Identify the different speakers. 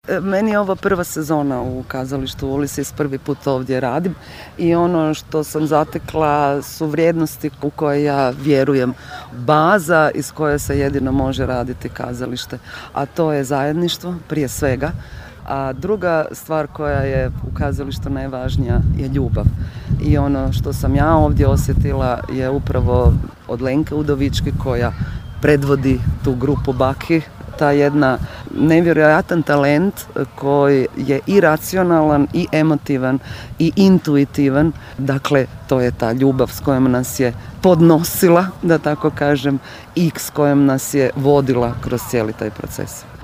Speaker 1: Meni je ovo prva sezona u kazalištu Ulises, prvi put ovdje radim i ono što sam zatekla su vrijednosti u koje ja vjerujem, baza iz koje se jedino može raditi kazalište, a to je zajedništvo prije svega. A druga stvar koja je u kazalištu najvažnija je ljubav. I ono što sam ja ovdje osjetila je upravo od Lenke Udovički koja predvodi tu grupu Baki, ta jedna nevjerojatan talent koji je i racionalan i emotivan i intuitivan. Dakle, to je ta ljubav s kojom nas je podnosila, da tako kažem, i s kojom nas je vodila kroz cijeli taj proces.